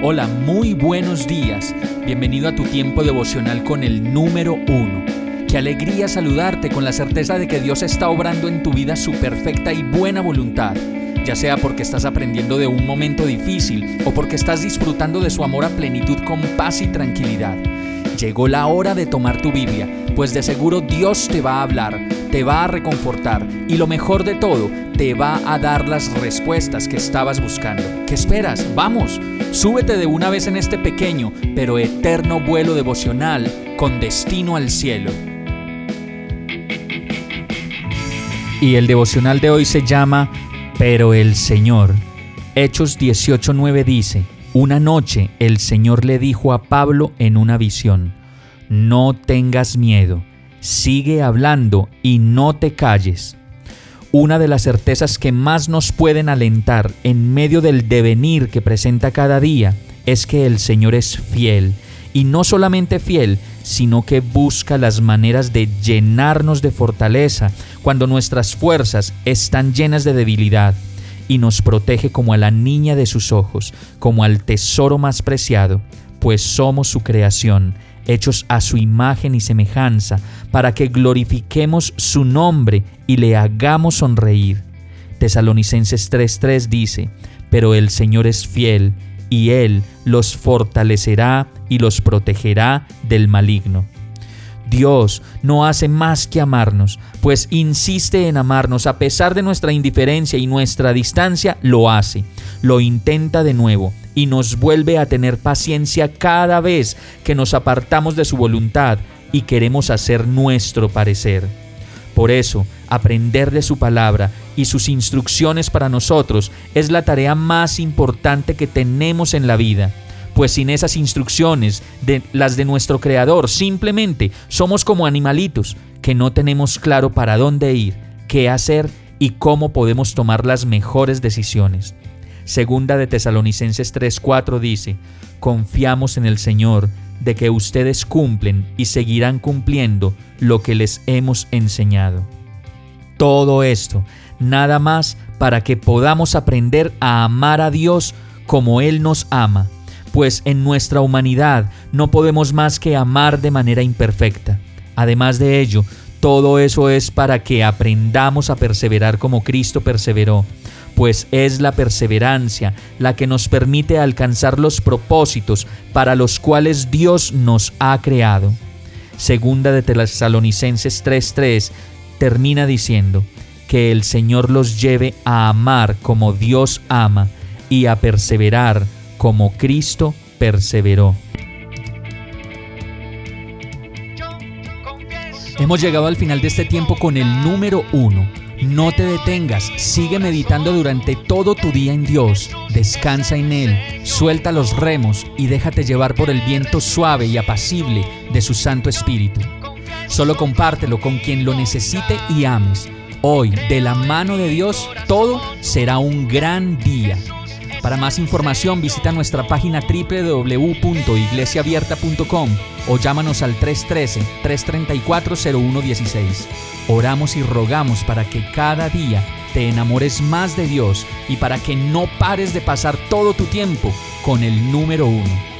Hola, muy buenos días. Bienvenido a tu tiempo devocional con el número 1. Qué alegría saludarte con la certeza de que Dios está obrando en tu vida su perfecta y buena voluntad, ya sea porque estás aprendiendo de un momento difícil o porque estás disfrutando de su amor a plenitud con paz y tranquilidad. Llegó la hora de tomar tu Biblia, pues de seguro Dios te va a hablar, te va a reconfortar y lo mejor de todo, te va a dar las respuestas que estabas buscando. ¿Qué esperas? ¡Vamos! Súbete de una vez en este pequeño pero eterno vuelo devocional con destino al cielo. Y el devocional de hoy se llama Pero el Señor. Hechos 18:9 dice: Una noche el Señor le dijo a Pablo en una visión: No tengas miedo, sigue hablando y no te calles. Una de las certezas que más nos pueden alentar en medio del devenir que presenta cada día es que el Señor es fiel, y no solamente fiel, sino que busca las maneras de llenarnos de fortaleza cuando nuestras fuerzas están llenas de debilidad, y nos protege como a la niña de sus ojos, como al tesoro más preciado, pues somos su creación, hechos a su imagen y semejanza, para que glorifiquemos su nombre y le hagamos sonreír. Tesalonicenses 3:3 dice: Pero el Señor es fiel, y Él los fortalecerá y los protegerá del maligno. Dios no hace más que amarnos, pues insiste en amarnos a pesar de nuestra indiferencia y nuestra distancia. Lo hace, lo intenta de nuevo y nos vuelve a tener paciencia cada vez que nos apartamos de su voluntad y queremos hacer nuestro parecer. Por eso, aprender de su palabra y sus instrucciones para nosotros es la tarea más importante que tenemos en la vida. Pues sin esas instrucciones, las de nuestro Creador, simplemente somos como animalitos que no tenemos claro para dónde ir, qué hacer y cómo podemos tomar las mejores decisiones. Segunda de Tesalonicenses 3:4 dice: Confiamos en el Señor de que ustedes cumplen y seguirán cumpliendo lo que les hemos enseñado. Todo esto, nada más para que podamos aprender a amar a Dios como Él nos ama, pues en nuestra humanidad no podemos más que amar de manera imperfecta. Además de ello, todo eso es para que aprendamos a perseverar como Cristo perseveró, pues es la perseverancia la que nos permite alcanzar los propósitos para los cuales Dios nos ha creado. Segunda de Tesalonicenses 3:3 termina diciendo: Que el Señor los lleve a amar como Dios ama y a perseverar como Cristo perseveró. Hemos llegado al final de este tiempo con el número 1. No te detengas, sigue meditando durante todo tu día en Dios, descansa en Él, suelta los remos y déjate llevar por el viento suave y apacible de su Santo Espíritu. Solo compártelo con quien lo necesite y ames. Hoy, de la mano de Dios, todo será un gran día. Para más información visita nuestra página www.iglesiaabierta.com o llámanos al 313-334-0116. Oramos y rogamos para que cada día te enamores más de Dios y para que no pares de pasar todo tu tiempo con el número 1.